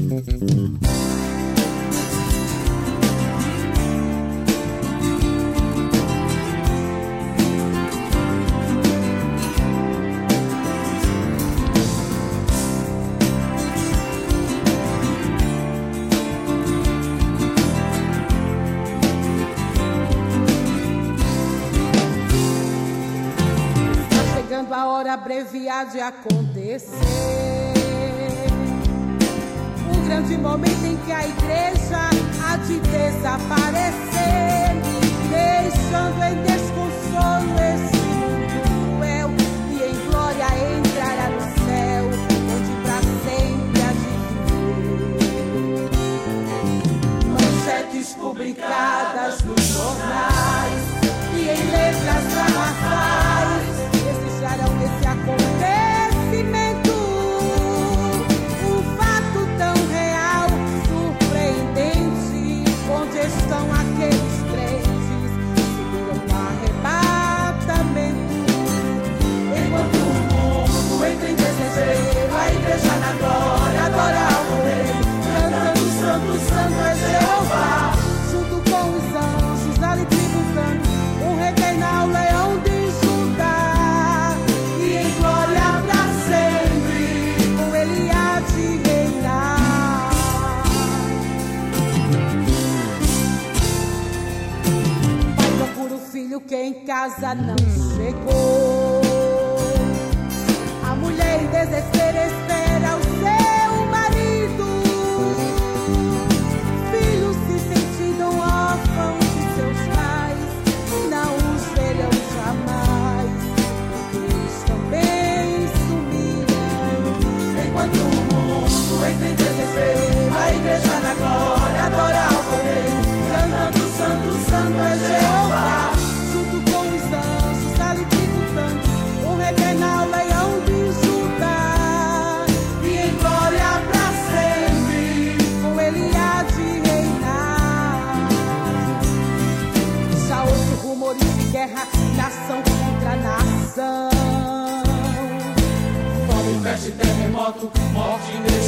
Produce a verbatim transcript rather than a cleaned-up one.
A hora abreviar de acontecer, o grande momento em que a igreja há de desaparecer, deixando em desconsolo esse mundo cruel, e em glória entrará no céu, onde pra sempre há de viver. Manchetes publicadas nos jornais e em letras garrafais esse acontecimento, um fato tão real, surpreendente. Onde estão aqueles crentes que seguiram no arrebatamento? Enquanto o mundo entra em desespero, a igreja na glória adora ao Rei, cantando santo, santo é Jeová, junto com os anjos ali tributando, um retornar ao leão de que em casa não chegou. A mulher em desespero espera o seu marido. Filhos se sentindo órfãos de seus pais, não os verão jamais, porque eles também sumiram. Enquanto o mundo entra em desespero, a igreja na glória adora ao Rei, cantando santo, santo é Jeová, o leão de Judá, e em glória pra sempre, com ele há de reinar. Já ouço rumores de guerra, nação contra nação, fome, peste, terremoto, morte,